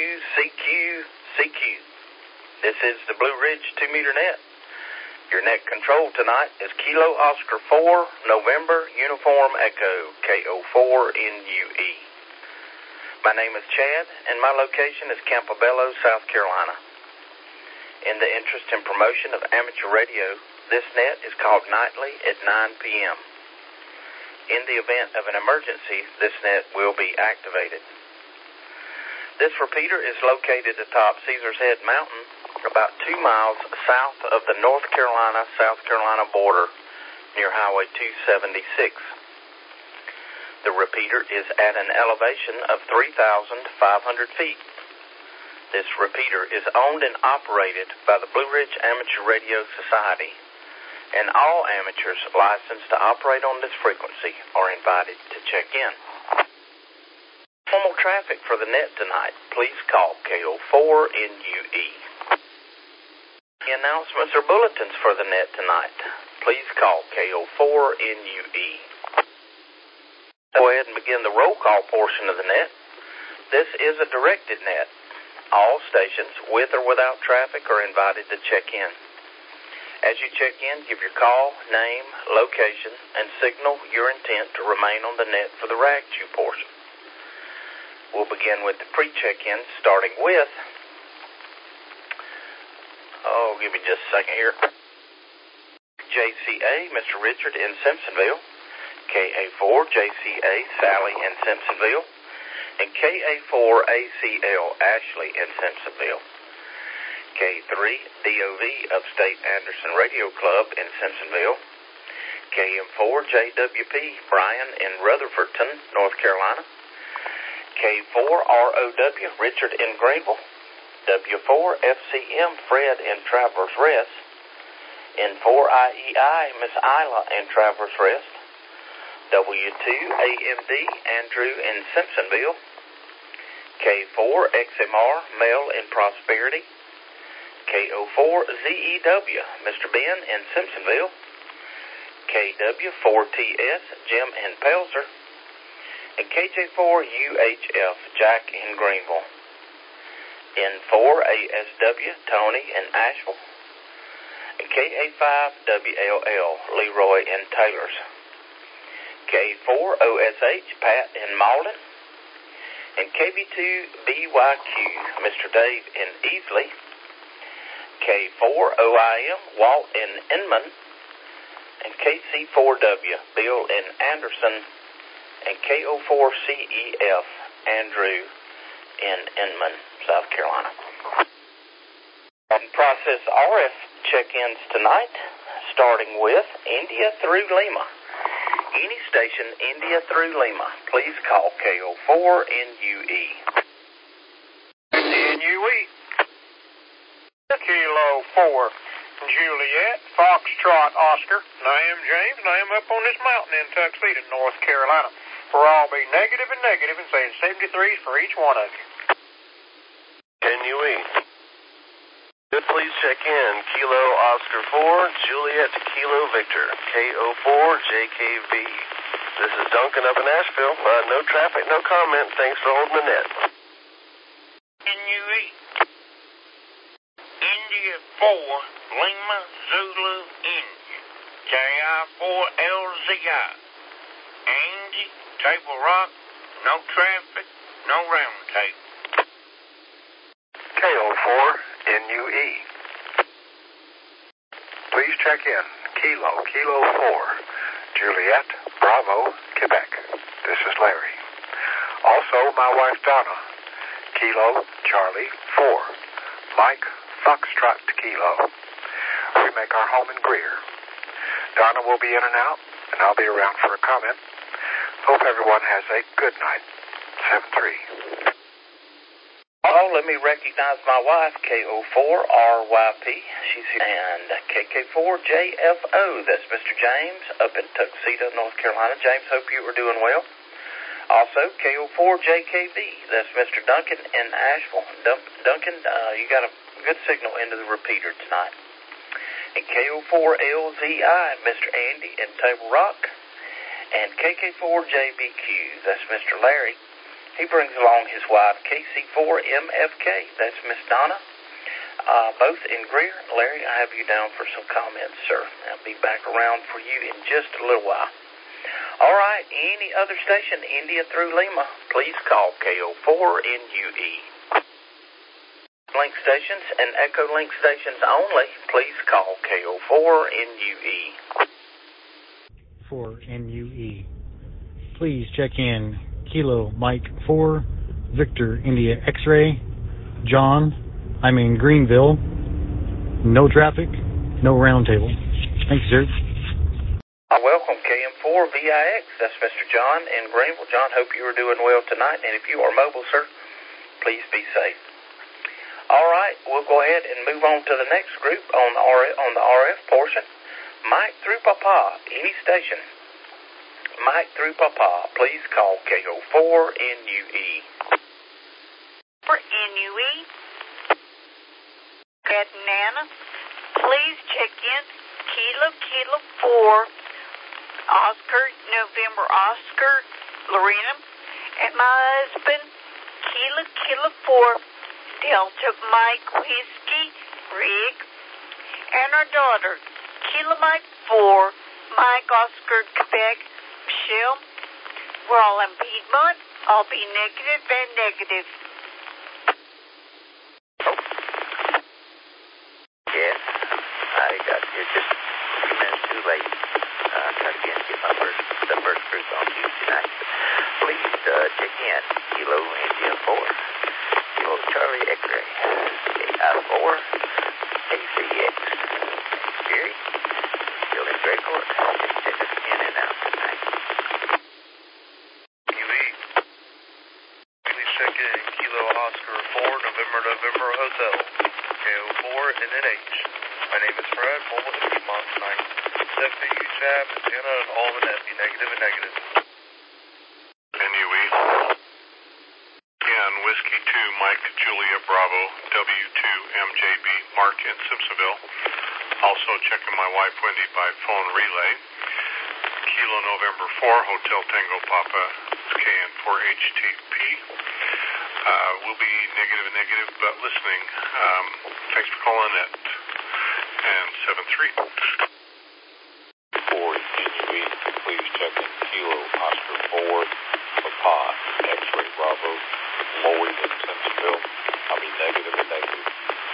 CQ. This is the Blue Ridge 2-meter net. Your net control tonight is Kilo Oscar 4, November, Uniform Echo, KO4NUE. My name is Chad, and my location is Campobello, South Carolina. In the interest and promotion of amateur radio, this net is called nightly at 9 p.m. In the event of an emergency, this net will be activated. This repeater is located atop Caesar's Head Mountain, about 2 miles south of the North Carolina-South Carolina border near Highway 276. The repeater is at an elevation of 3,500 feet. This repeater is owned and operated by the Blue Ridge Amateur Radio Society, and all amateurs licensed to operate on this frequency are invited to check in. Normal traffic for the net tonight, please call KO4NUE. The announcements or bulletins for the net tonight, please call KO4NUE. Go ahead and begin the roll call portion of the net. This is a directed net. All stations, with or without traffic, are invited to check in. As you check in, give your call, name, location, and signal your intent to remain on the net for the rag chew portion. We'll begin with the pre-check-in, starting with, give me just a second here, JCA, Mr. Richard in Simpsonville, KA4, JCA, Sally in Simpsonville, and KA4ACL, Ashley in Simpsonville, K3, DOV, Upstate Anderson Radio Club in Simpsonville, KM4, JWP, Brian in Rutherfordton, North Carolina, K4, ROW, Richard in Greenville, W4, FCM, Fred in Travelers Rest, N4IEI, Miss Isla in Travelers Rest, W2, AMD, Andrew in Simpsonville, K4, XMR, Mel in Prosperity, KO4, ZEW, Mr. Ben in Simpsonville, KW4TS, Jim in Pelzer, and KJ4UHF, Jack in Greenville, N4ASW, Tony in Asheville, and KA5WLL, Leroy in Taylors, K4OSH, Pat in Malden, and KB2BYQ, Mr. Dave in Easley, K4OIM, Walt in Inman, and KC4W, Bill in Anderson, and KO4CEF, Andrew in Inman, South Carolina. And process RF check-ins tonight, starting with India through Lima. Any station India through Lima, please call KO4NUE. NUE. Kilo 4, Juliet, Foxtrot, Oscar. I am James, and I am up on this mountain in Tuxedo, North Carolina. For I'll be negative and saying 73s for each one of you. NUE. Please check in. Kilo Oscar 4, Juliet Kilo Victor, KO4JKV. This is Duncan up in Asheville. No traffic, no comment. Thanks for holding the net. NUE. India 4, Lima Zulu India, KI4LZI. Angie, Table Rock, no traffic, no round table. KO4NUE. Please check in. Kilo 4, Juliet, Bravo, Quebec. This is Larry. Also, my wife Donna, Kilo Charlie 4, Mike Foxtrot Kilo. We make our home in Greer. Donna will be in and out, and I'll be around for a comment. Hope everyone has a good night. 7-3. Oh, let me recognize my wife, KO4RYP. She's here. And KK4JFO. That's Mr. James up in Tuxedo, North Carolina. James, hope you are doing well. Also, KO4JKV. That's Mr. Duncan in Asheville. Duncan, you got a good signal into the repeater tonight. And KO4LZI, Mr. Andy in Table Rock. And KK4JBQ. That's Mr. Larry He brings along his wife, KC4MFK. That's Miss Donna. Both in Greer. Larry, I have you down for some comments, sir. I'll be back around for you in just a little while. All right, any other station, India through Lima, please call KO4NUE. Link stations and Echo Link stations only, please call KO4NUE. 4NUE. Please check in Kilo Mike 4, Victor India X-Ray, John, I'm in Greenville, no traffic, no roundtable. Thank you, sir. Welcome, KM4VIX. That's Mr. John in Greenville. John, hope you are doing well tonight, and if you are mobile, sir, please be safe. All right, we'll go ahead and move on to the next group on the RF portion. Mike through Papa, any station. Mike through Papa, please call KO4NUE. For NUE, at Nana, please check in Kilo 4, Oscar, November Oscar, Lorena, and my husband, Kilo 4, Delta Mike Whiskey, Rick, and our daughter, Kilo Mike 4, Mike Oscar, Quebec, Michelle. We're all in Piedmont. I'll be negative and negative. Yes, I got here just a few minutes too late. I'll try again to get the first group on you tonight. Please check in Kilo India 4, Kilo Charlie X-Ray, KI4, KCX. Jerry, still in Great Court. Just check us in and out tonight. QE, please check in Kilo Oscar 4, November Hotel, KO4 NNH. My name is Fred, mobile in Piedmont tonight. Check the UCHAP, antenna, and all the net be negative and negative. NUE. Again, Whiskey 2, Mike Julia Bravo, W2 MJB, Mark in Simpsonville. Also checking my wife Wendy by phone relay. Kilo November 4, Hotel Tango Papa, KN4HTP. We'll be negative, but listening. Thanks for calling it. And 7-3. For NUE, please check in Kilo Oscar 4, Papa, X-Ray Bravo, Lloyd in Simpsonville. I'll be negative and negative.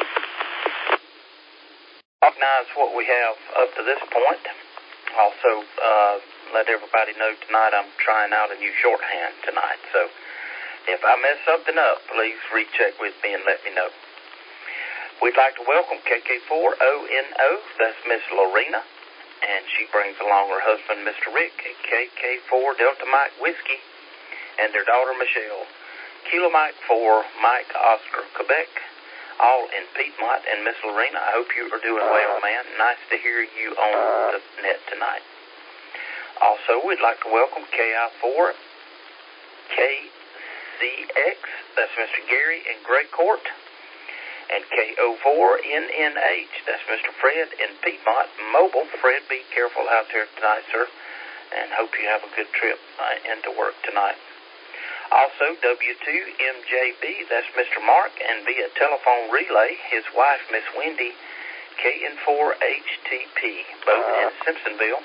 Recognize what we have up to this point. Also, let everybody know tonight I'm trying out a new shorthand tonight. So if I mess something up, please recheck with me and let me know. We'd like to welcome KK4ONO. That's Miss Lorena, and she brings along her husband, Mr. Rick, at KK4 Delta Mike Whiskey, and their daughter, Michelle. Kilo Mike 4, Mike Oscar, Quebec, all in Piedmont. And Miss Lorena, I hope you are doing well, man. Nice to hear you on the net tonight. Also, we'd like to welcome KI4 KCX. That's Mr. Gary in Great Court. And KO4NNH. That's Mr. Fred in Piedmont. Mobile. Fred, be careful out there tonight, sir. And hope you have a good trip into work tonight. Also, W2MJB, that's Mr. Mark, and via telephone relay, his wife, Miss Wendy, KN4HTP, both in Simpsonville.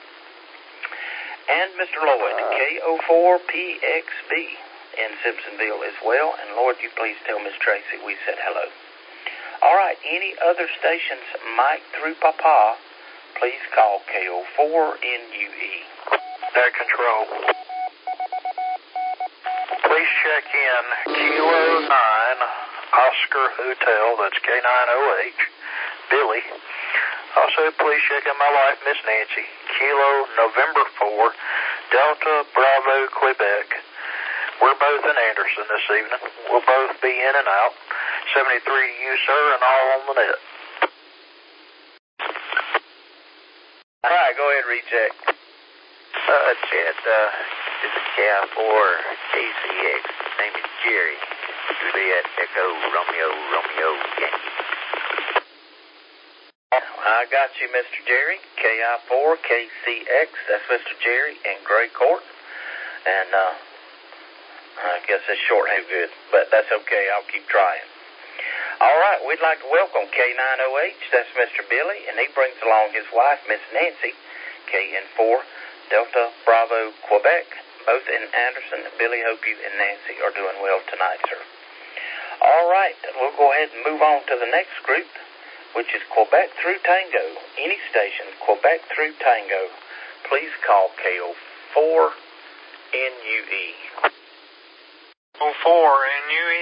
And Mr. Lloyd, KO4PXB in Simpsonville as well. And Lloyd, you please tell Miss Tracy we said hello. All right, any other stations, Mike through Papa, please call KO4NUE. Air Control. Please check in Kilo 9, Oscar Hotel, that's K9OH, Billy. Also, please check in my wife, Miss Nancy, Kilo November 4, Delta Bravo, Quebec. We're both in Anderson this evening. We'll both be in and out. 73 to you, sir, and all on the net. All right, go ahead, recheck. Chad, this is KI4 KCX. Name is Jerry. Juliet Echo Romeo Yankee. I got you, Mr. Jerry. KI4 KCX. That's Mr. Jerry in Gray Court. And I guess this short ain't good, but that's okay. I'll keep trying. All right, we'd like to welcome K9OH. That's Mr. Billy, and he brings along his wife, Miss Nancy, KN4, Delta Bravo, Quebec, both in Anderson. Billy, hope you and Nancy are doing well tonight, sir. All right, we'll go ahead and move on to the next group, which is Quebec through Tango. Any station, Quebec through Tango, please call KO4 NUE. 04 NUE.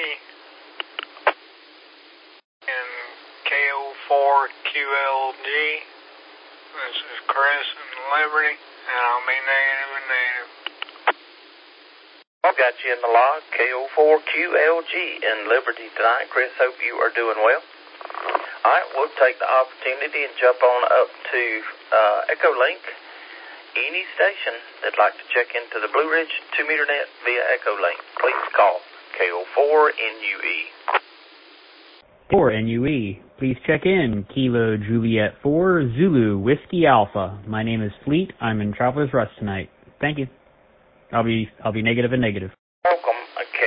And KO4 QLG. This is Chris in Liberty, and I'll be negative and negative. I've got you in the log, KO4QLG in Liberty tonight. Chris, hope you are doing well. All right, we'll take the opportunity and jump on up to Echolink. Any station that'd like to check into the Blue Ridge 2-meter net via Echolink, please call KO4NUE. 4NUE, please check in. Kilo Juliet 4 Zulu Whiskey Alpha. My name is Fleet. I'm in Traveler's Rest tonight. Thank you. I'll be negative and negative. Welcome,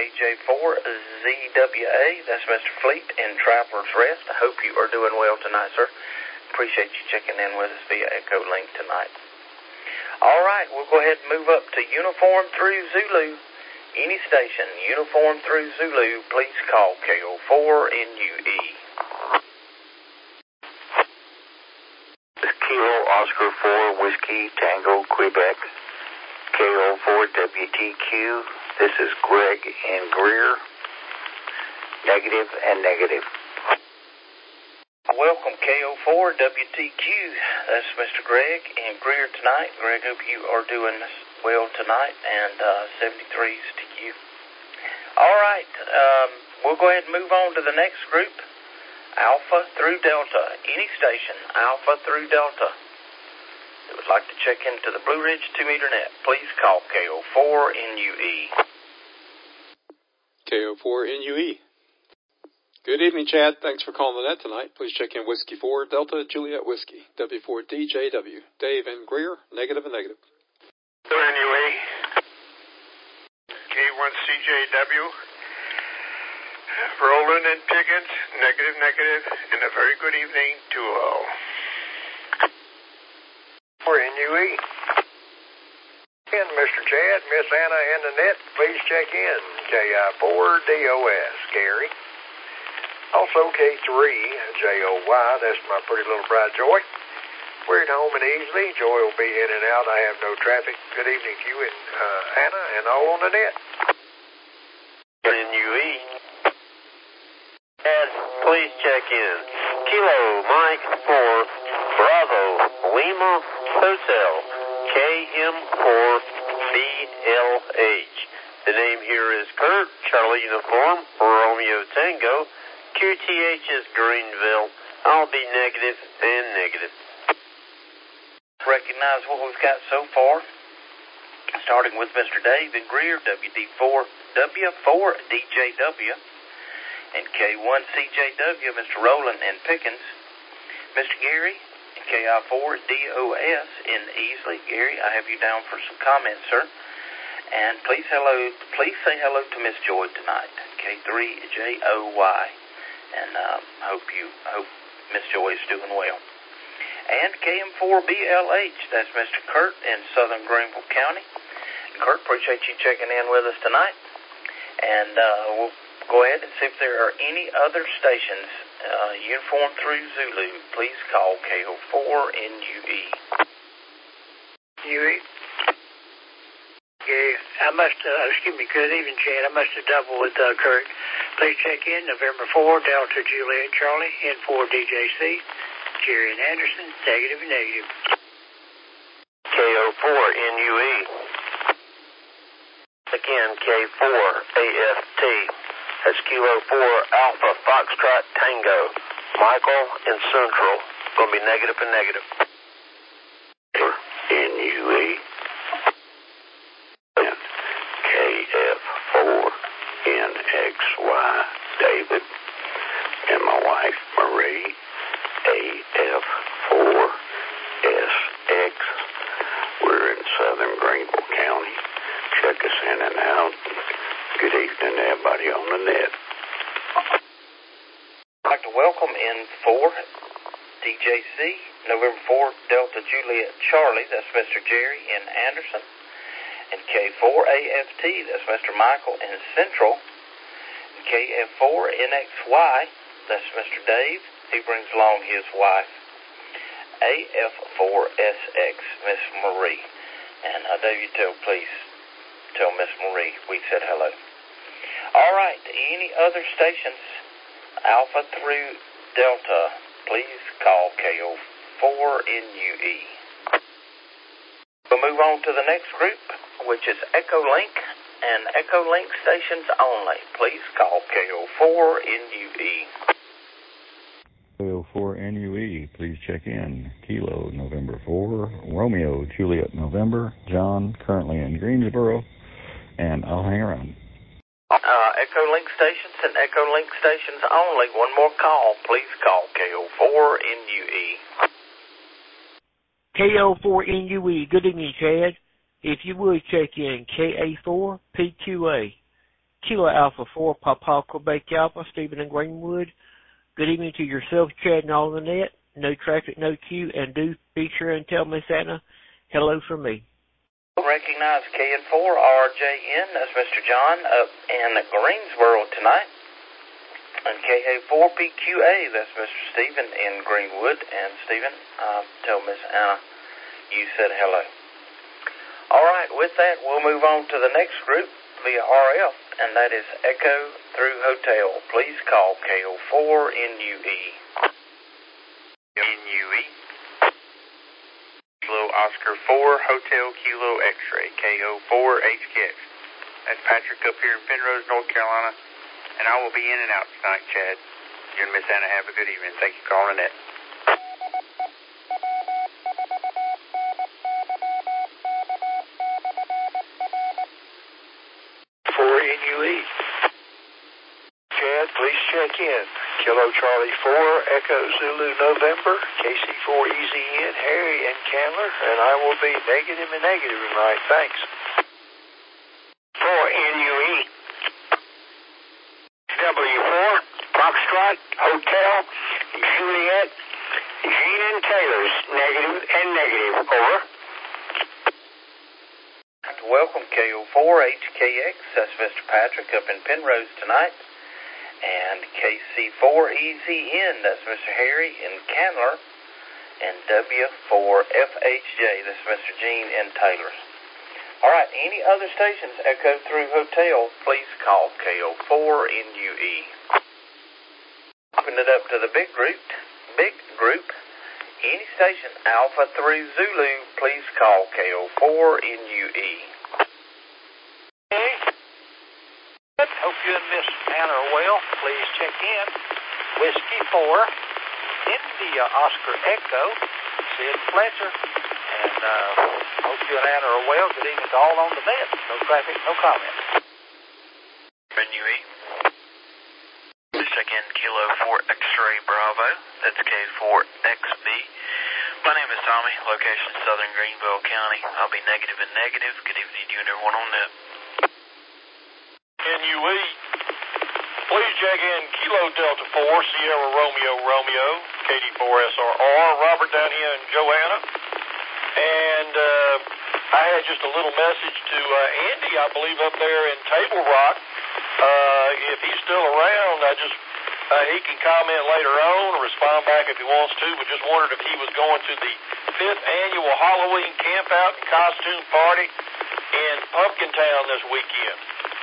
KJ4ZWA. That's Mr. Fleet in Traveler's Rest. I hope you are doing well tonight, sir. Appreciate you checking in with us via Echolink tonight. All right, we'll go ahead and move up to Uniform through Zulu. Any station, Uniform through Zulu, please call KO4NUE. Kilo Oscar 4 Whiskey Tango Quebec. KO4WTQ. This is Greg in Greer. Negative and negative. Welcome, KO4WTQ. That's Mr. Greg in Greer tonight. Greg, hope you are doing well tonight, and 73s to you. All right, we'll go ahead and move on to the next group, Alpha through Delta. Any station, Alpha through Delta, that would like to check into the Blue Ridge 2-meter net, please call KO4NUE. KO4NUE. Good evening, Chad. Thanks for calling the net tonight. Please check in Whiskey 4 Delta Juliet Whiskey, W4DJW. Dave and Greer, negative and negative. NUE. K1CJW. Roland and Pickens, negative, negative, and a very good evening to all. For NUE. And Mr. Chad, Miss Anna, and Annette, please check in. KI4DOS, Gary. Also K3JOY, that's my pretty little bride, Joy. We're at home and easily. Joy will be in and out. I have no traffic. Good evening to you and Anna and all on the net. NUE. And please check in. Kilo Mike 4 Bravo Lima Hotel KM4BLH. The name here is Kurt, Charlie Uniform, Romeo Tango. QTH is Greenville. I'll be negative and negative. Recognize what we've got so far. Starting with Mr. Dave in Greer, W4DJW, and K1CJW, Mr. Roland and Pickens. Mr. Gary, KI4DOS in Easley. Gary, I have you down for some comments, sir. And please say hello to Miss Joy tonight, K3JOY. And hope Miss Joy is doing well. And KM4BLH, that's Mr. Kurt in Southern Greenville County. Kurt, appreciate you checking in with us tonight. And we'll go ahead and see if there are any other stations, Uniform through Zulu. Please call KO4NUE. UE. Yeah, I must, good evening, Chad. I must have doubled with Kurt. Please check in November 4, Delta Juliet Charlie, N4DJC, Jerry and Anderson, negative and negative. KO4NUE. Again, K4AFT. That's Kilo 4 Alpha Foxtrot Tango. Michael in Central. Going to be negative and negative. NUE. KF4NXY David and my wife Marie, AF4SX. We're in Southern Greenville County. Check us in and out. Good evening, everybody on the net. I'd like to welcome in 4 DJC, November 4, Delta Juliet Charlie, that's Mr. Jerry in Anderson. And K4AFT, that's Mr. Michael in Central. And KF4NXY, that's Mr. Dave, he brings along his wife. AF4SX, Miss Marie. And Dave, please tell Miss Marie we said hello. All right, any other stations, Alpha through Delta, please call KO4NUE. We'll move on to the next group, which is Echo Link and Echo Link stations only. Please call KO4NUE. KO4NUE, please check in. Kilo, November 4, Romeo, Juliet, November, John, currently in Greensboro, and I'll hang around. Echo Link stations and Echo Link stations only. One more call. Please call KO4NUE. KO4NUE, good evening, Chad. If you would check in KA4PQA, Kilo Alpha 4, Papa Quebec Alpha, Stephen and Greenwood. Good evening to yourself, Chad, and all on the net. No traffic, no queue, and do be sure and tell Miss Anna hello from me. Recognize KN4RJN, that's Mr. John up in Greensboro tonight. And KA4PQA, that's Mr. Stephen in Greenwood. And Stephen, tell Miss Anna you said hello. All right, with that, we'll move on to the next group via RF, and that is Echo through Hotel. Please call KO4NUE. NUE. Kilo Oscar 4, Hotel Kilo X-Ray, KO4HKX. That's Patrick up here in Penrose, North Carolina, and I will be in and out tonight, Chad. You and Miss Anna have a good evening. Thank you for calling in. 4NUE. Chad, please check in. Kilo Charlie 4, Echo Zulu November, KC4EZN, Harry and Candler, and I will be negative and negative tonight. Thanks. 4NUE. W4, Foxtrot, Hotel, Juliet, Jean and Taylor's, negative and negative. Over. Welcome KO4HKX, that's Mr. Patrick up in Penrose tonight. And KC4EZN, that's Mr. Harry in Candler. And W4FHJ, that's Mr. Gene in Taylor's. All right, any other stations, Echo through Hotel, please call KO4NUE. Open it up to the big group. Any station, Alpha through Zulu, please call KO4NUE. Hope you and Miss Anna are well. Please check in. Whiskey 4, India Oscar Echo, Sid Fletcher, and hope you and Anna are well. Good evening to all on the net. No traffic, no comment. NUE. Please check in Kilo 4 X-Ray Bravo. That's K4XB. My name is Tommy. Location Southern Greenville County. I'll be negative and negative. Good evening to you and everyone on net. NUE. Please check in Kilo Delta 4, Sierra Romeo, KD4SRR, Robert down here in Joanna. And I had just a little message to Andy, I believe, up there in Table Rock. If he's still around, he can comment later on or respond back if he wants to, but just wondered if he was going to the 5th annual Halloween campout and costume party in Pumpkin Town this weekend.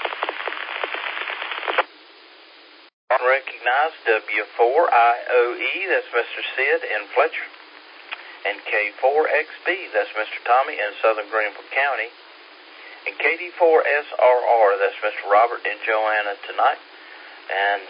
Recognize W4IOE, that's Mr. Sid in Fletcher. And K4XB, that's Mr. Tommy in Southern Greenville County. And KD4SRR, that's Mr. Robert in Joanna tonight. And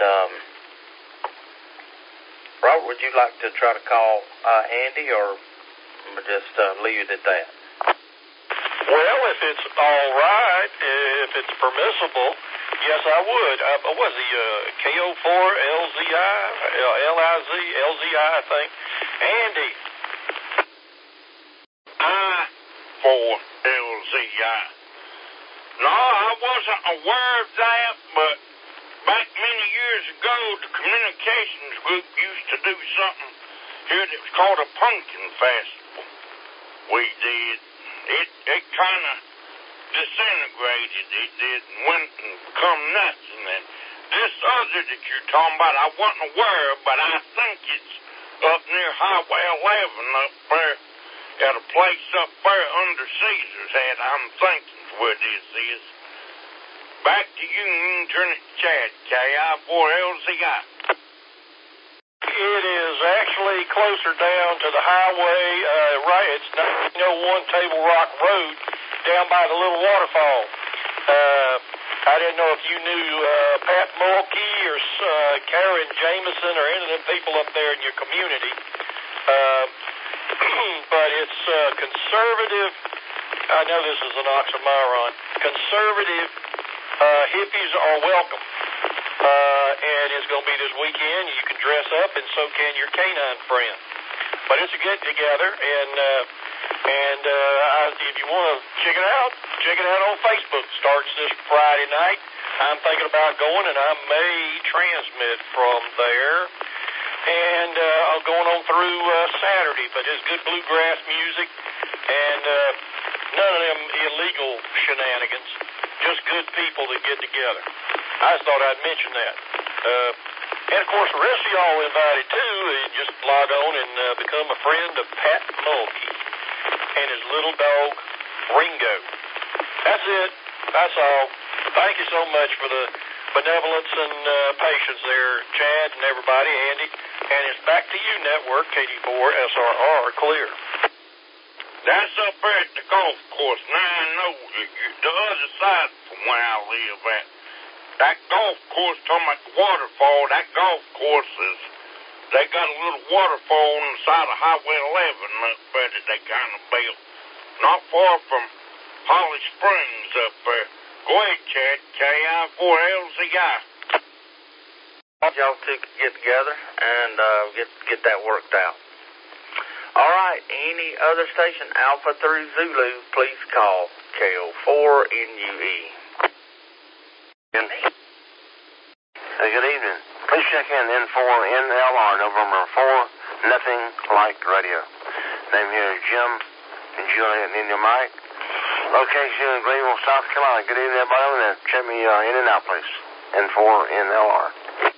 Robert, would you like to try to call Andy, or just leave it at that? Well, if it's all right, if it's permissible, yes, I would. Was he KO4LZI, LIZ, I think. Andy. I4LZI. No, I wasn't aware of that, but back many years ago, the communications group used to do something here that was called a pumpkin festival. We did. It kind of disintegrated. It did and went and come nuts. And then this other that you're talking about, I wasn't aware of, but I think it's up near Highway 11 up there at a place up there under Caesar's Head. I'm thinking where this is. Back to you, and you can turn it to Chad, KI4LZI. It is actually closer down to the highway, right, it's 1901 Table Rock Road, down by the little waterfall. I didn't know if you knew Pat Mulkey or Karen Jameson or any of them people up there in your community. But it's conservative. I know this is an oxymoron. Conservative hippies are welcome. And it's going to be this weekend. You can dress up, and so can your canine friend. But it's a get-together, and if you want to check it out on Facebook. Starts this Friday night. I'm thinking about going, and I may transmit from there. And going on through Saturday, but it's good bluegrass music, and none of them illegal shenanigans. Just good people that get together. I just thought I'd mention that. And of course, the rest of y'all invited too. Just log on and become a friend of Pat Mulkey and his little dog Ringo. That's it. That's all. Thank you so much for the benevolence and patience there, Chad and everybody, Andy. And it's back to you, Network, KD4SRR, clear. That's up there at the golf course. Now I know the other side from where I live at. That golf course, talking about the waterfall, that golf course is, they got a little waterfall on the side of Highway 11 up there that they kind of built. Not far from Holly Springs up there. Go ahead, Chad, KI4LZI. Y'all two could get together and get that worked out. All right, any other station, Alpha through Zulu, please call KO4NUE. Good evening. Please check in N4NLR, November 4, nothing like radio. Name here is Jim and Juliet and India Mike. Location in Greenville, South Carolina. Good evening, everybody over there. Check me in and out, please. N4NLR.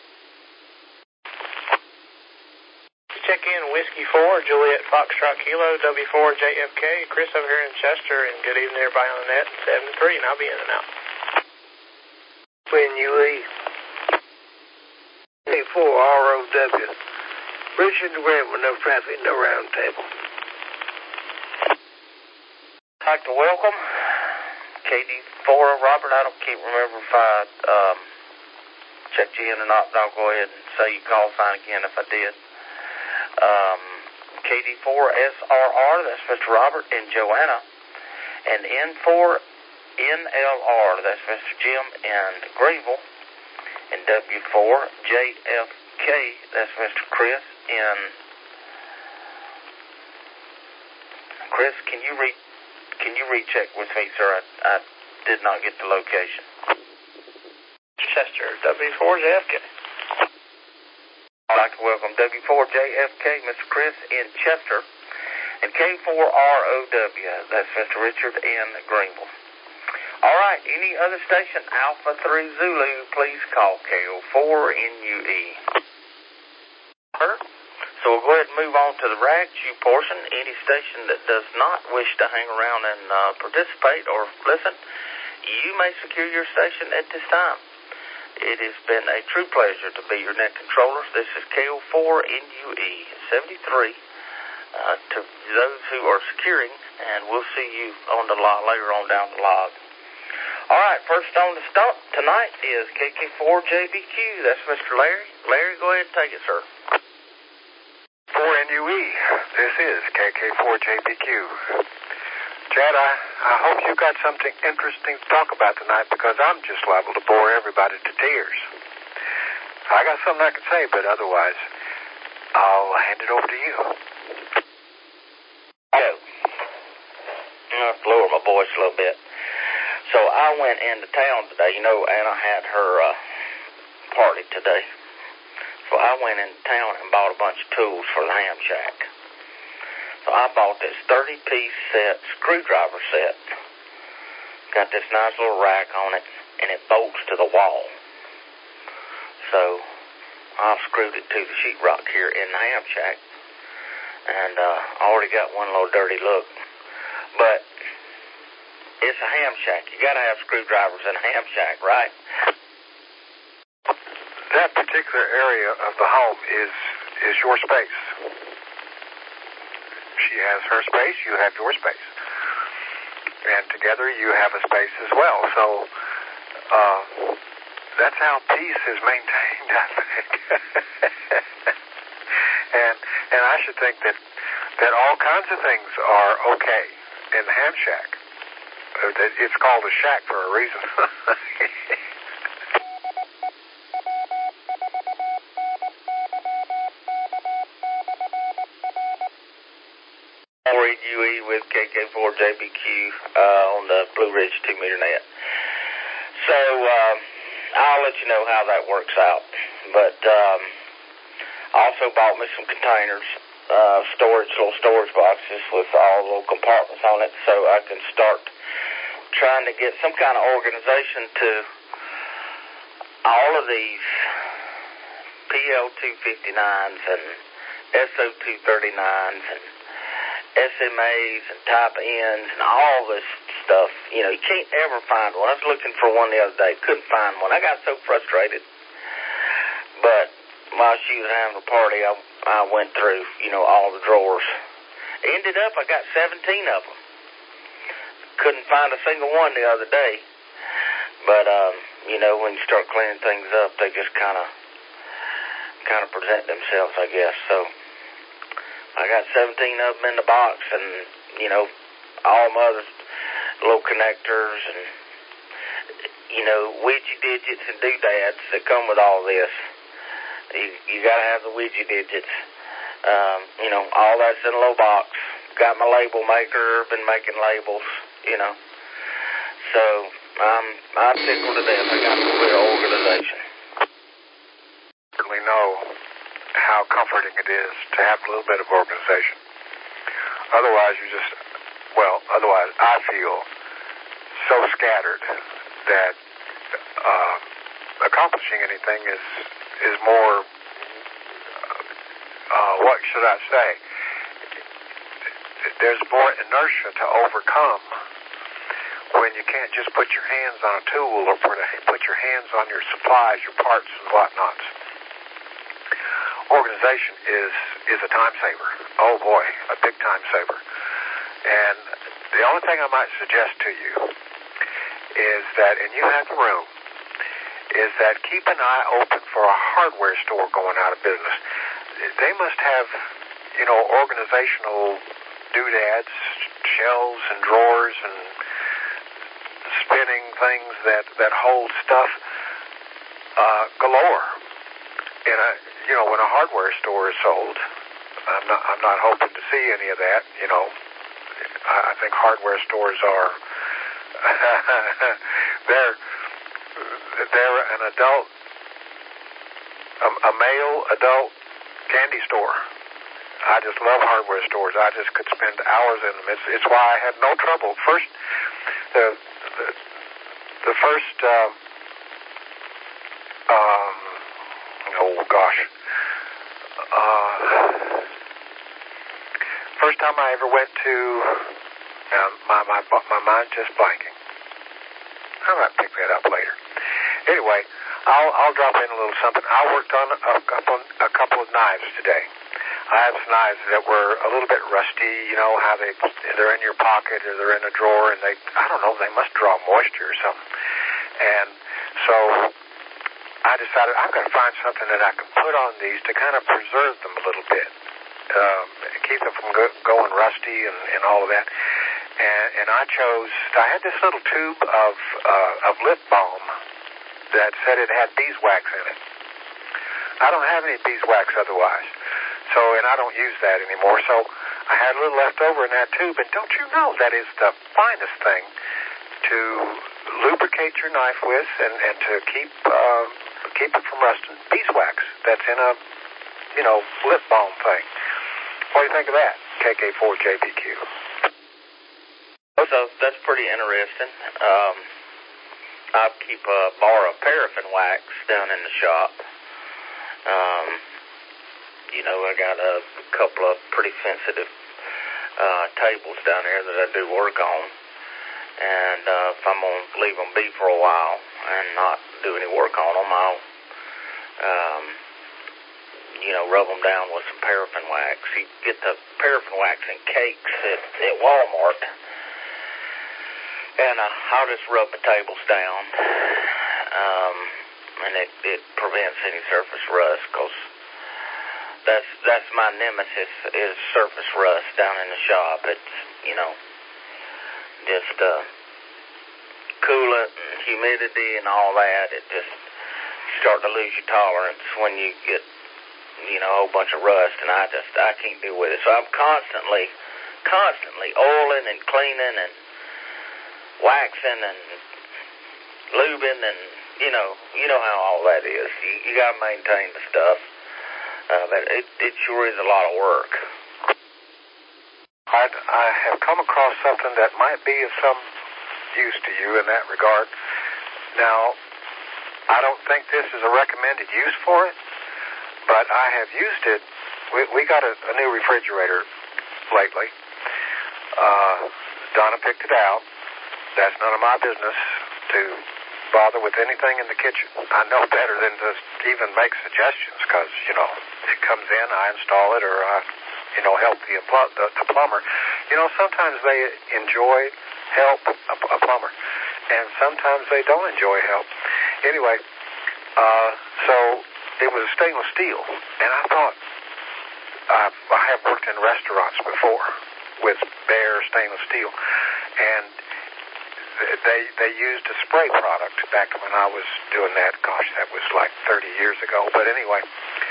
Check in Whiskey 4, Juliet Foxtrot Kilo, W4JFK, Chris over here in Chester, and good evening everybody on the net, 7-3, and I'll be in and out. When you leave. A4ROW, Richard Grant with no traffic, no round table. I'd like to welcome KD4 Robert. I can't remember if I checked you in or not, but I'll go ahead and say you call sign again if I did. KD4SRR, that's Mr. Robert and Joanna, and N4NLR, that's Mr. Jim and Greenville, and W4JFK, that's Mr. Chris in. Chris, can you recheck with me, sir? I did not get the location. Chester, W4JFK. I'd like to welcome W4JFK, Mr. Chris in Chester, and K4ROW, that's Mr. Richard in Greenville. All right, any other station, Alpha through Zulu, please call KO4NUE. So we'll go ahead and move on to the RAGQ portion. Any station that does not wish to hang around and participate or listen, you may secure your station at this time. It has been a true pleasure to be your net controllers. This is KO4NUE 73 to those who are securing, and we'll see you on the log later on down the log. All right, first on the stump tonight is KK4JBQ. That's Mr. Larry. Larry, go ahead and take it, sir. 4NUE, this is KK4JBQ. Chad, I hope you got something interesting to talk about tonight, because I'm just liable to bore everybody to tears. I got something I can say, but otherwise, I'll hand it over to you. Go. I have to lower my voice a little bit. So I I went into town today. You know, Anna had her party today. So I went into town and bought a bunch of tools for the ham shack. So I bought this 30-piece set, screwdriver set. Got this nice little rack on it, and it bolts to the wall. So I've screwed it to the sheetrock here in the ham shack. And I already got one little dirty look. But it's a ham shack. You got to have screwdrivers in a ham shack, right? That particular area of the home is your space. She has her space, you have your space. And together you have a space as well. So that's how peace is maintained, I think. and I should think that all kinds of things are okay in the ham shack. It's called a shack for a reason. Reed UE with KK4JBQ on the Blue Ridge 2-meter net. So I'll let you know how that works out. But I also bought me some containers, little storage boxes with all little compartments on it, so I can start trying to get some kind of organization to all of these PL259s and SO239s and SMAs and type N's and all this stuff. You know, you can't ever find one. I was looking for one the other day. Couldn't find one. I got so frustrated. But while she was having a party, I went through, you know, all the drawers. Ended up, I got 17 of them. Couldn't find a single one the other day. But, you know, when you start cleaning things up, they just kind of present themselves, I guess. So I got 17 of them in the box, and, you know, all my other little connectors and, you know, widget digits and doodads that come with all this. You got to have the widget digits. You know, all that's in a little box. Got my label maker, been making labels, you know. So I'm tickled to death. I got a little bit of organization. Certainly know how comforting it is to have a little bit of organization. Otherwise, otherwise I feel so scattered that accomplishing anything is more, what should I say? There's more inertia to overcome when you can't just put your hands on a tool or put your hands on your supplies, your parts, and whatnots. Organization is a time saver. Oh boy, a big time saver. And the only thing I might suggest to you is that, and you have the room, is that keep an eye open for a hardware store going out of business. They must have, you know, organizational doodads, shelves and drawers and spinning things that hold stuff galore. And you know, when a hardware store is sold, I'm not hoping to see any of that. You know, I think hardware stores are they're an adult, a male adult candy store. I just love hardware stores. I just could spend hours in them. It's why I had no trouble. The first first time I ever went to, my mind's just blanking. I might pick that up later. Anyway, I'll drop in a little something. I worked on a couple of knives today. I have some knives that were a little bit rusty. You know how they're in your pocket or they're in a drawer, and I don't know, they must draw moisture or something. And so I decided I've got to find something that I can put on these to kind of preserve them a little bit, keep them from going rusty and all of that. And I had this little tube of lip balm that said it had beeswax in it. I don't have any beeswax otherwise, and I don't use that anymore. So I had a little left over in that tube, and don't you know that is the finest thing to lubricate lubricate your knife with and to keep it from rusting, beeswax that's in a, lip balm thing. What do you think of that, KK4JBQ? So that's pretty interesting. I keep a bar of paraffin wax down in the shop. I got a couple of pretty sensitive tables down there that I do work on. And if I'm going to leave them be for a while and not do any work on them, I'll, rub them down with some paraffin wax. You get the paraffin wax in cakes at Walmart. And I'll just rub the tables down. And it prevents any surface rust, because that's my nemesis, is surface rust down in the shop. It's, just coolant and humidity and all that. It just start to lose your tolerance when you get, a whole bunch of rust, and I can't deal with it. So I'm constantly oiling and cleaning and waxing and lubing, and you know how all that is. You got to maintain the stuff. But it sure is a lot of work. I have come across something that might be of some use to you in that regard. Now, I don't think this is a recommended use for it, but I have used it. We got a new refrigerator lately. Donna picked it out. That's none of my business to bother with anything in the kitchen. I know better than to even make suggestions, because, it comes in, I install it, or I, help the plumber. Sometimes they enjoy help, a plumber, and sometimes they don't enjoy help. Anyway, so it was stainless steel, and I thought, I have worked in restaurants before with bare stainless steel, and they used a spray product back when I was doing that. Gosh, that was like 30 years ago. But anyway,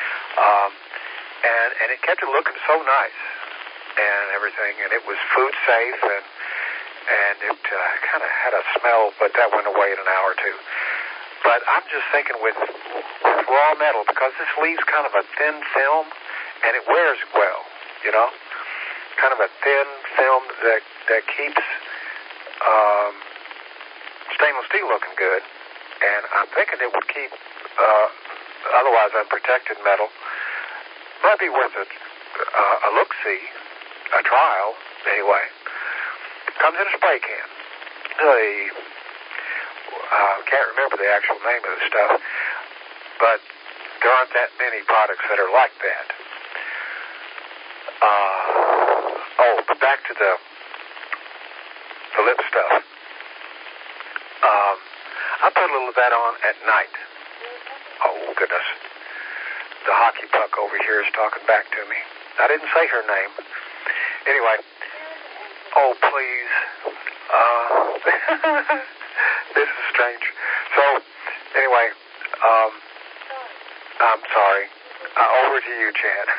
and it kept it looking so nice and everything, and it was food safe, and it kind of had a smell, but that went away in an hour or two. But I'm just thinking with raw metal, because this leaves kind of a thin film, and it wears well, kind of a thin film that keeps stainless steel looking good, and I'm thinking it would keep otherwise unprotected metal. Might be worth a look-see, a trial, anyway. Comes in a spray can. Can't remember the actual name of the stuff, but there aren't that many products that are like that. But back to the lip stuff. I put a little of that on at night. Oh, goodness. The hockey puck over here is talking back to me. I didn't say her name. Anyway. Oh, please. This is strange. So, anyway, I'm sorry. Over to you, Chad.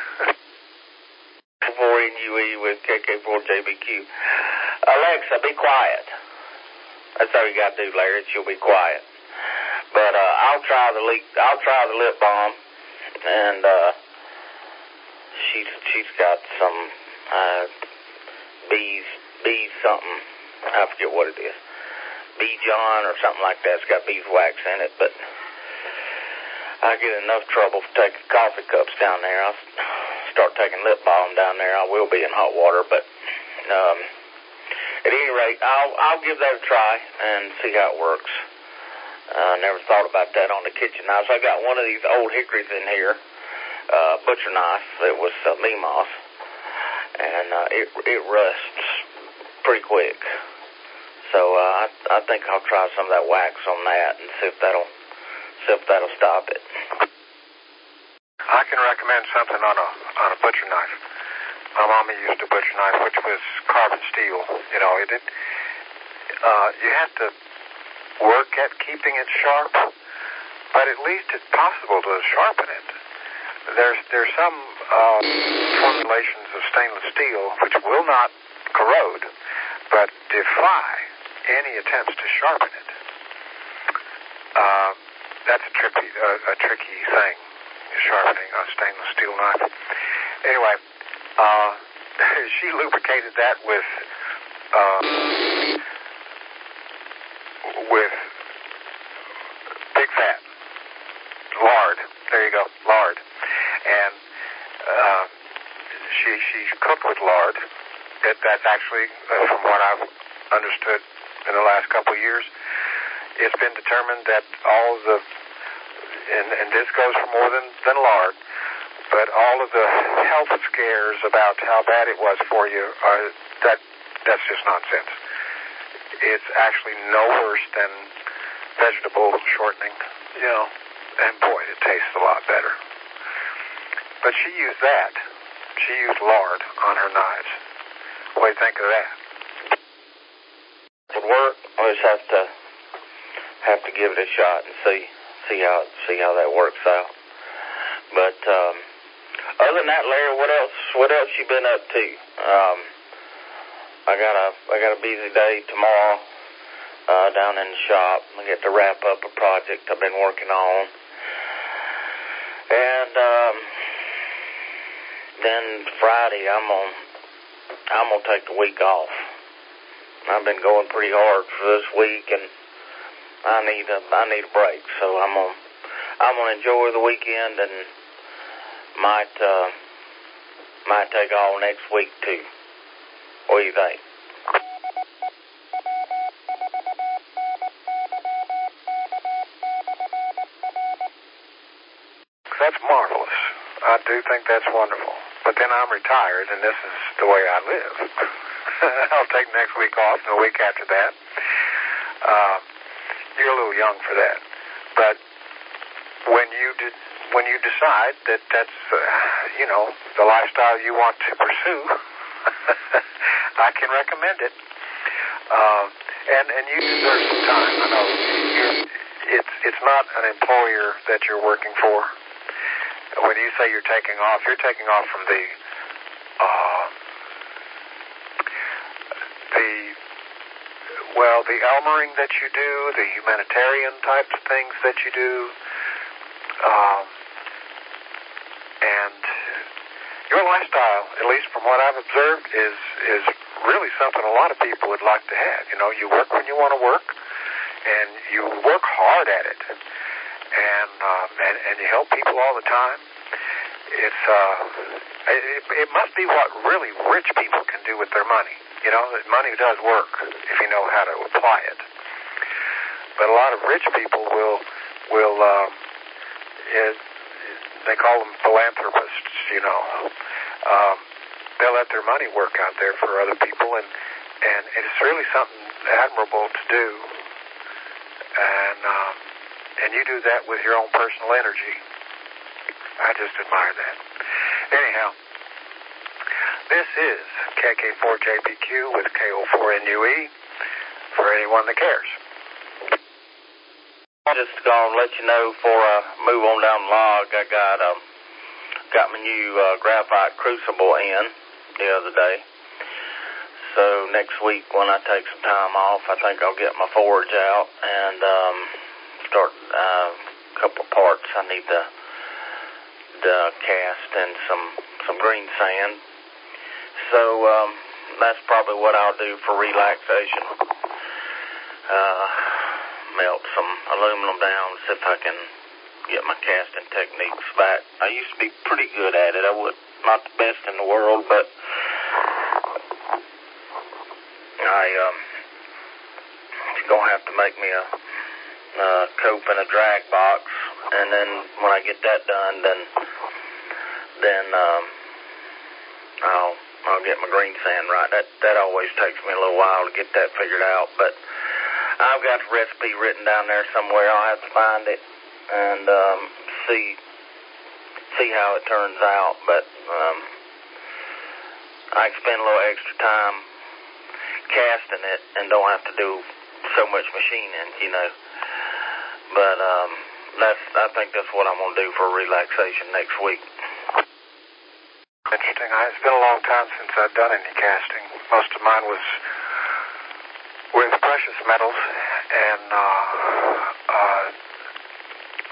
4NUE with KK4JBQ. Alexa, be quiet. That's all you got to do, Larry. She'll be quiet. But I'll try the lip balm, and she's got some bees something. I forget what it is. Bee John or something like that. It's got beeswax in it, but I get enough trouble for taking coffee cups down there. I'll start taking lip balm down there. I will be in hot water, but at any rate, I'll give that a try and see how it works. I never thought about that on the kitchen knives. I got one of these old hickories in here, butcher knife. It was Memos, and it rusts pretty quick. So I think I'll try some of that wax on that and see if that'll stop it. I can recommend something on a butcher knife. My mama used a butcher knife which was carbon steel. You have to work at keeping it sharp, but at least it's possible to sharpen it. There's some formulations of stainless steel which will not corrode, but defy any attempts to sharpen it. that's a tricky thing, sharpening a stainless steel knife. Anyway, she lubricated that with big fat lard. There you go, lard. And she cooked with lard. That's actually, from what I've understood in the last couple of years, it's been determined that all of the, and this goes for more than lard, but all of the health scares about how bad it was for you, that's just nonsense. It's actually no worse than vegetable shortening, and boy, it tastes a lot better. But she used that. She used lard on her knives. What do you think of that? Would work. I just have to give it a shot and see how that works out. But other than that, Larry, what else you been up to? I got a busy day tomorrow down in the shop. I get to wrap up a project I've been working on, and then Friday I'm gonna take the week off. I've been going pretty hard for this week, and I need a break. So I'm gonna enjoy the weekend and might take all next week too. What do you think? That's marvelous. I do think that's wonderful. But then I'm retired, and this is the way I live. I'll take next week off, and the week after that. You're a little young for that. But when you decide that that's the lifestyle you want to pursue, I can recommend it. And you deserve some time. I know it's not an employer that you're working for. When you say you're taking off from the Elmering that you do, the humanitarian types of things that you do, and your lifestyle, at least from what I've observed, is really something a lot of people would like to have. You work when you want to work, and you work hard at it, and you help people all the time. It must be what really rich people can do with their money. Money does work if you know how to apply it. But a lot of rich people will they call them philanthropists, they'll let their money work out there for other people, and it's really something admirable to do. And you do that with your own personal energy. I just admire that. Anyhow, this is KK4JBQ with KO4NUE for anyone that cares. I'm just going to let you know before I move on down the log, I got my new graphite crucible in the other day. So next week when I take some time off, I think I'll get my forge out and start a couple of parts I need to cast in some green sand. So that's probably what I'll do for relaxation. Melt some aluminum down, see if I can get my casting techniques back. I used to be pretty good at it. Not the best in the world, but I'm gonna have to make me a cope and a drag box, and then when I get that done, then I'll get my green sand right. That always takes me a little while to get that figured out, but I've got the recipe written down there somewhere. I'll have to find it and see how it turns out. But I can spend a little extra time casting it and don't have to do so much machining, But I think that's what I'm gonna do for relaxation next week. Interesting. It's been a long time since I've done any casting. Most of mine was with precious metals, and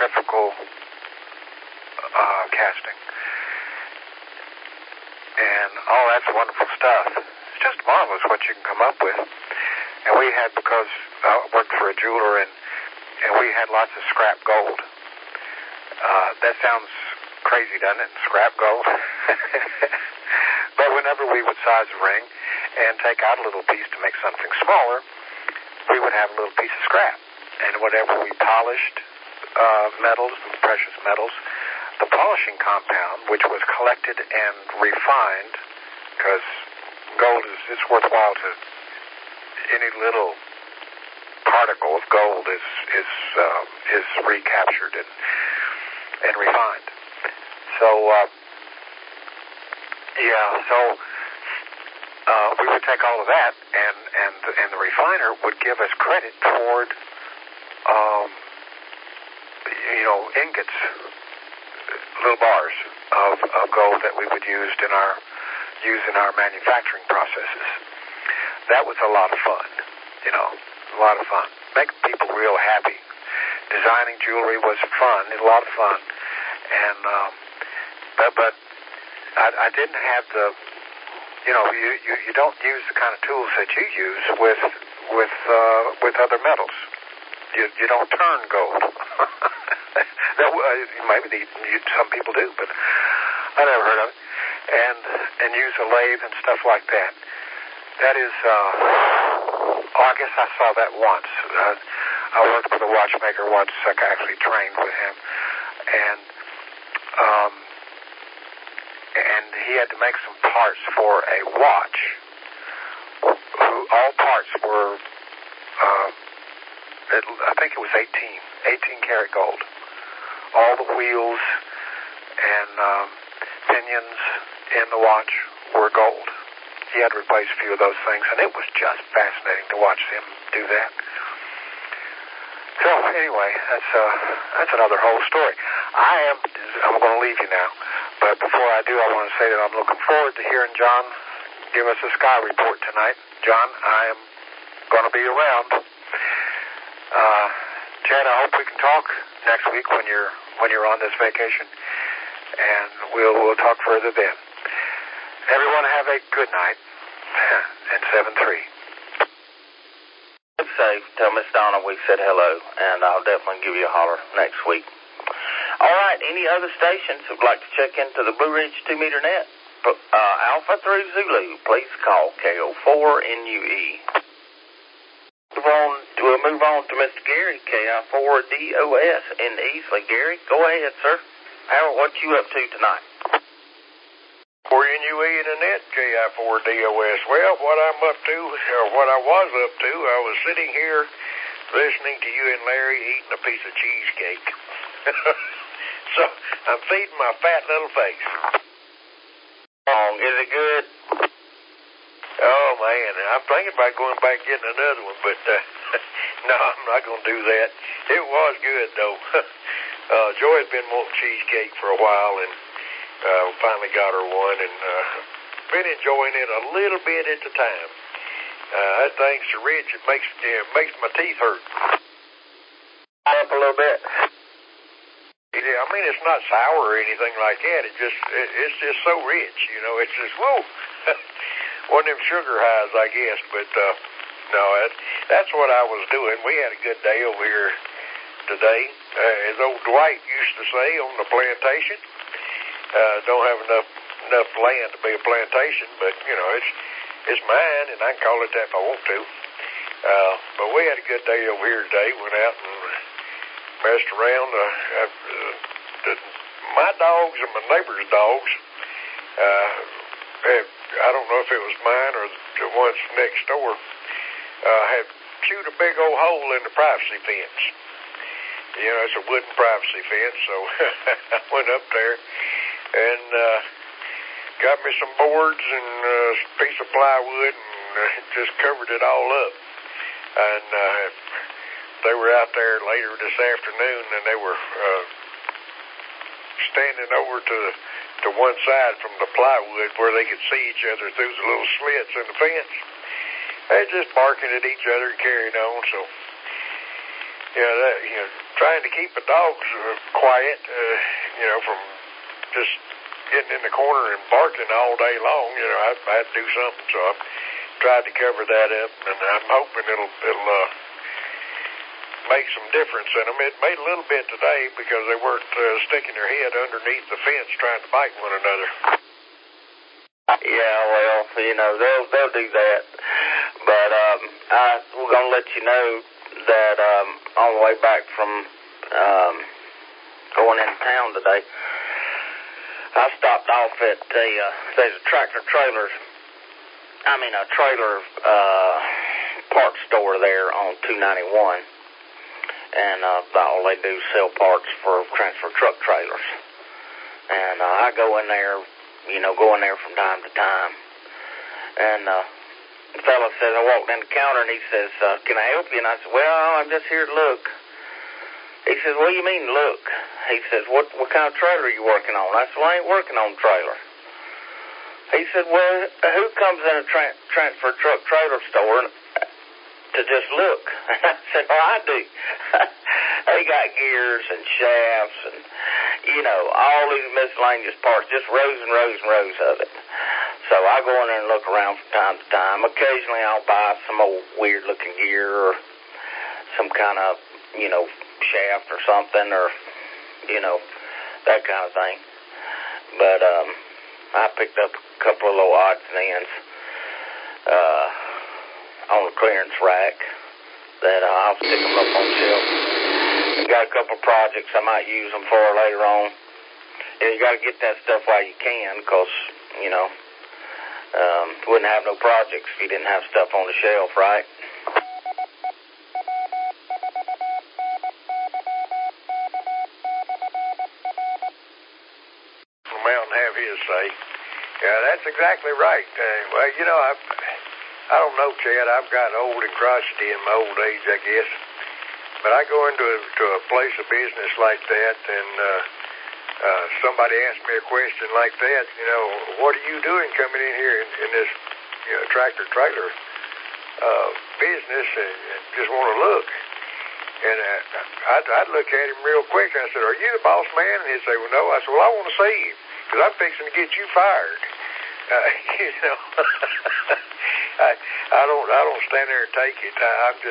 centrifugal casting. And all that's wonderful stuff. It's just marvelous what you can come up with. And we had, because I worked for a jeweler, and we had lots of scrap gold. That sounds crazy, doesn't it? Scrap gold. But whenever we would size a ring and take out a little piece to make something smaller, we would have a little piece of scrap. And whenever we polished metals, precious metals, the polishing compound, which was collected and refined, because gold it's worthwhile to, any little particle of gold is recaptured and refined. So we would take all of that, and the refiner would give us credit toward ingots, little bars of gold that we would use in our manufacturing processes. That was a lot of fun, a lot of fun. Making people real happy. Designing jewelry was fun, a lot of fun, and but I didn't have the, you don't use the kind of tools that you use with other metals. You don't turn gold. Maybe some people do, but I never heard of it. And use a lathe and stuff like that. That is, I guess I saw that once. I worked with a watchmaker once. I actually trained with him, and he had to make some parts for a watch. All parts were, I think it was 18 karat gold. All the wheels and pinions in the watch were gold. He had to replace a few of those things, and it was just fascinating to watch him do that. So anyway, that's another whole story. I'm going to leave you now, but before I do, I want to say that I'm looking forward to hearing John give us a sky report tonight. John, I am going to be around. Chad, I hope we can talk next week when you're on this vacation, and we'll talk further then. Everyone have a good night, and 7-3. Safe. Tell Miss Donna we said hello, and I'll definitely give you a holler next week. All right, any other stations who'd like to check into the Blue Ridge 2-meter net, Alpha through Zulu, please call KO4NUE. We'll move on to Mr. Gary, KI4DOS in Easley. Gary, go ahead, sir. What you up to tonight? For NUE in the net, KI4DOS. Well, what I'm up to, or what I was up to, I was sitting here listening to you and Larry eating a piece of cheesecake. So I'm feeding my fat little face. Is it good? Oh, man, I'm thinking about going back and getting another one, but no, I'm not going to do that. It was good, though. Joy had been wanting cheesecake for a while, and finally got her one, and been enjoying it a little bit at a time. That thing's so rich, it makes my teeth hurt. Up a little bit. Yeah, I mean, it's not sour or anything like that. It's just so rich, It's just, whoa. One of them sugar highs, I guess. But no, that's what I was doing. We had a good day over here today. As old Dwight used to say on the plantation, don't have enough land to be a plantation, but it's mine, and I can call it that if I want to. But we had a good day over here today. Went out and messed around. My dogs and my neighbor's dogs, I don't know if it was mine or the ones next door, had chewed a big old hole in the privacy fence. It's a wooden privacy fence, so I went up there and got me some boards and a piece of plywood and just covered it all up. And they were out there later this afternoon, and they were standing over to one side from the plywood where they could see each other through the little slits in the fence. They just barking at each other and carrying on. So trying to keep the dogs quiet, from just getting in the corner and barking all day long. I had to do something, so I tried to cover that up, and I'm hoping it'll make some difference in them. It made a little bit today because they weren't sticking their head underneath the fence trying to bite one another. Yeah, well, they'll do that. But we're going to let you know that on the way back from going into town today, I stopped off at there's a trailer parts store there on 291. And all they do is sell parts for transfer truck trailers. And I go in there, from time to time. And the fellow says, I walked in the counter and he says, can I help you? And I said, well, I'm just here to look. He says, what do you mean look? He says, what kind of trailer are you working on? I said, well, I ain't working on a trailer. He said, well, who comes in a transfer truck trailer store to just look? And I said, well, I do. They got gears and shafts and, all these miscellaneous parts, just rows and rows and rows of it. So I go in there and look around from time to time. Occasionally I'll buy some old weird-looking gear or some kind of, shaft or something or, that kind of thing. But I picked up a couple of little odds and ends on the clearance rack that I'll stick them up on the shelf. I got a couple of projects I might use them for later on. You got to get that stuff while you can, because wouldn't have no projects if you didn't have stuff on the shelf, right? Mountain have his say. Yeah, that's exactly right. I don't know, Chad. I've gotten old and crotchety in my old age, I guess. But I go into a place of business like that, and somebody asks me a question like that, what are you doing coming in here in this tractor trailer business and just want to look? And I'd look at him real quick, and I said, are you the boss man? And he'd say, well, no. I said, well, I want to see you, because I'm fixing to get you fired. I don't stand there and take it.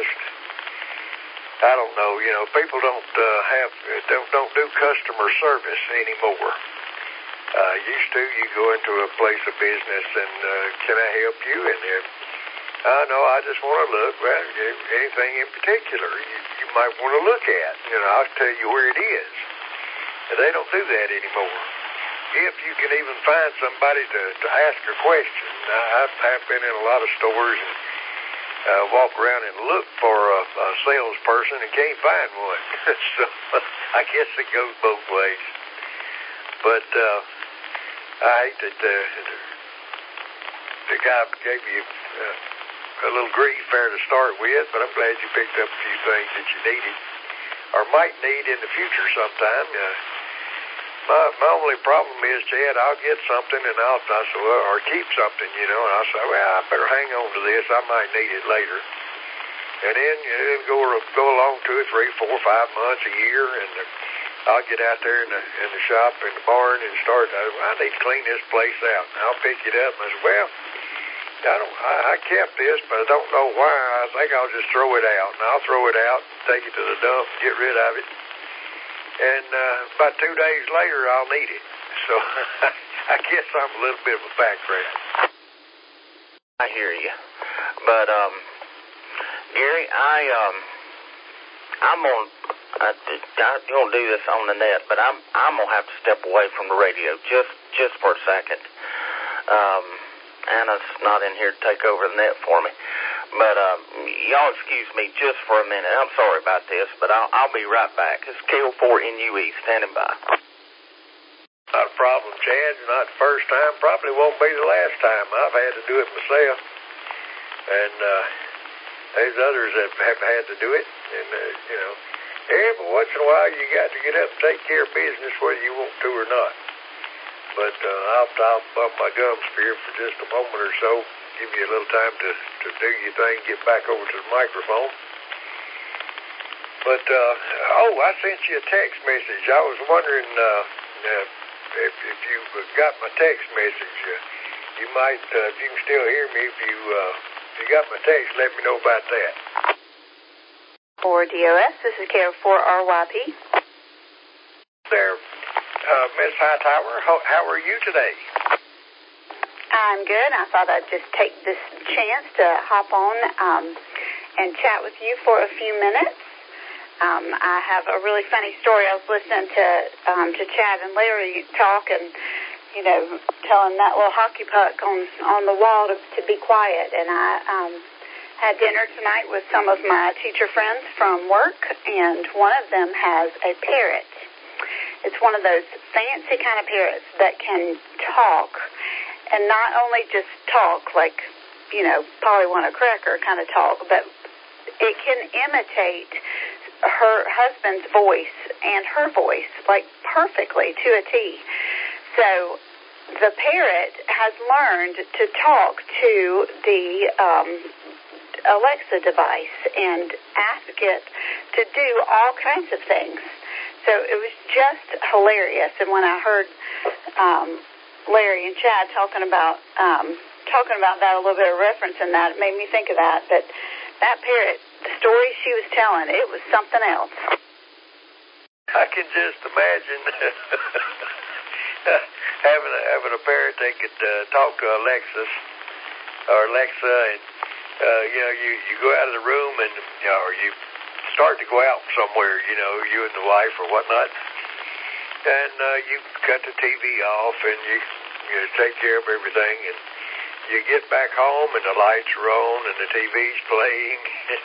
I don't know. People don't do customer service anymore. Used to, you go into a place of business and can I help you? And no, I just want to look. Well, anything in particular you might want to look at. I'll tell you where it is. And they don't do that anymore. If you can even find somebody to ask a question. I've been in a lot of stores and walk around and look for a salesperson and can't find one. So I guess it goes both ways. But I hate that the guy gave you a little grief there to start with, but I'm glad you picked up a few things that you needed or might need in the future sometime. My only problem is, Chad, I'll get something and I'll say, well, or keep something, and I'll say, well, I better hang on to this. I might need it later. And then it'll go along 2 or 3, 4, 5 months, a year, and I'll get out there in the shop, in the barn, and start, I need to clean this place out. And I'll pick it up and I say, well, I kept this, but I don't know why. I think I'll just throw it out. And I'll throw it out, take it to the dump, get rid of it. And about 2 days later, I'll need it. So I guess I'm a little bit of a background. I hear you. But, Gary, I'm gonna do this on the net, but I'm gonna have to step away from the radio just for a second. Anna's not in here to take over the net for me. But y'all excuse me just for a minute. I'm sorry about this, but I'll be right back. It's KO4NUE standing by. Not a problem, Chad. Not the first time. Probably won't be the last time. I've had to do it myself. And there's others that have had to do it. And, every once in a while you got to get up and take care of business whether you want to or not. But I'll bump my gums here for just a moment or so. Give you a little time to do your thing, get back over to the microphone. But, I sent you a text message. I was wondering if you got my text message. You might, if you can still hear me, if you got my text, let me know about that. For DOS, this is KO4RYP. There, Miss Hightower, how are you today? I'm good. I thought I'd just take this chance to hop on and chat with you for a few minutes. I have a really funny story. I was listening to Chad and Larry talk, and telling that little hockey puck on the wall to be quiet. And I had dinner tonight with some of my teacher friends from work, and one of them has a parrot. It's one of those fancy kind of parrots that can talk, and not only just talk like, Polly want a cracker kind of talk, but it can imitate her husband's voice and her voice, like perfectly to a T. So the parrot has learned to talk to the Alexa device and ask it to do all kinds of things. So it was just hilarious. And when I heard Larry and Chad talking about that, a little bit of reference in that, it made me think of that. But that parrot, the story she was telling, it was something else. I can just imagine having a parrot that could talk to Alexa, and you go out of the room and or you start to go out somewhere, you and the wife or whatnot, and you cut the TV off and you take care of everything, and you get back home and the lights are on and the TV's playing.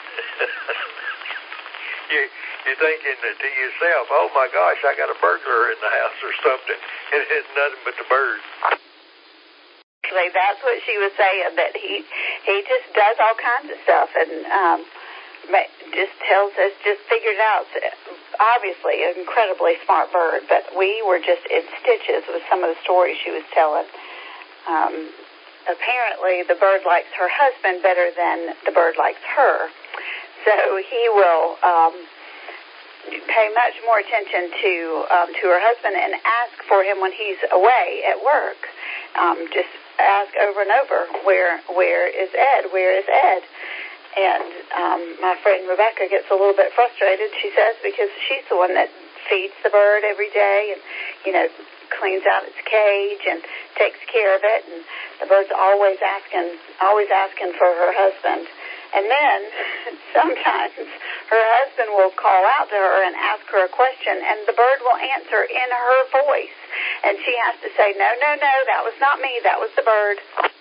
You're thinking to yourself, oh my gosh, I got a burglar in the house or something, and it's nothing but the bird. Actually, that's what she was saying, that he just does all kinds of stuff and just tells us, just figured out, obviously an incredibly smart bird, but we were just in stitches with some of the stories she was telling. Apparently, the bird likes her husband better than the bird likes her. So he will pay much more attention to her husband and ask for him when he's away at work. Just ask over and over, where is Ed? Where is Ed? And my friend Rebecca gets a little bit frustrated, she says, because she's the one that feeds the bird every day and, cleans out its cage and takes care of it. And the bird's always asking for her husband. And then sometimes her husband will call out to her and ask her a question, and the bird will answer in her voice. And she has to say, no, that was not me, that was the bird.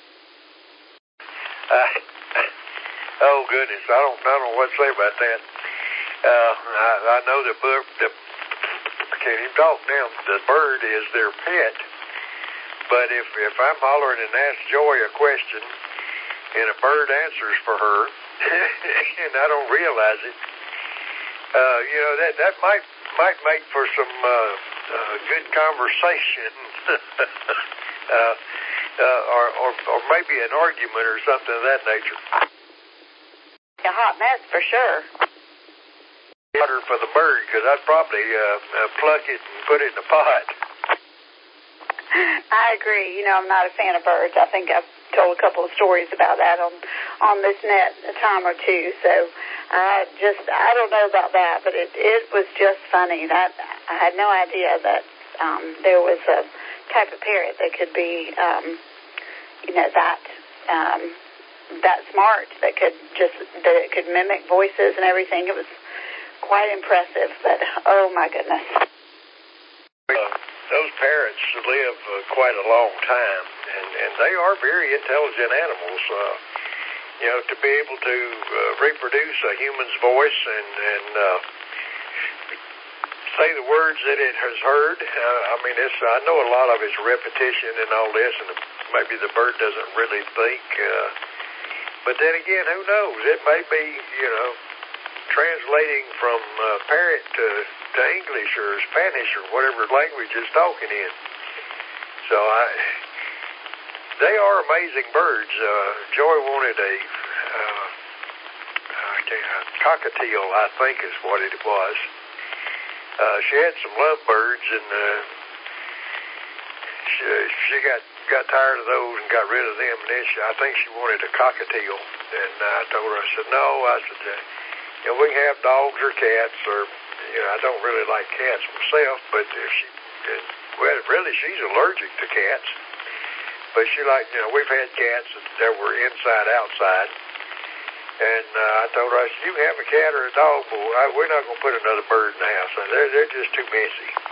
Oh goodness, I don't know what to say about that. I know I can't even talk now. The bird is their pet, but if I'm hollering and ask Joy a question, and a bird answers for her, and I don't realize it, that might make for some good conversation, or maybe an argument or something of that nature. A hot mess for sure. Water for the bird, because I'd probably pluck it and put it in a pot. I agree. I'm not a fan of birds. I think I've told a couple of stories about that on this net a time or two. So I don't know about that, but it was just funny. I had no idea that there was a type of parrot that could be, that smart, that it could mimic voices and everything. It was quite impressive, but oh my goodness. Those parrots live quite a long time, and they are very intelligent animals. To be able to reproduce a human's voice and say the words that it has heard. I know a lot of it's repetition and all this, and maybe the bird doesn't really think. But then again, who knows? It may be, translating from parrot to English or Spanish or whatever language it's talking in. So they are amazing birds. Joy wanted a cockatiel, I think is what it was. She had some lovebirds, and she got tired of those and got rid of them, and then I think she wanted a cockatiel. And I told her, I said, no, I said, we can have dogs or cats, or, I don't really like cats myself, but if she's allergic to cats. But she we've had cats that were inside, outside. And I told her, I said, you can have a cat or a dog, but we're not going to put another bird in the house. They're just too messy.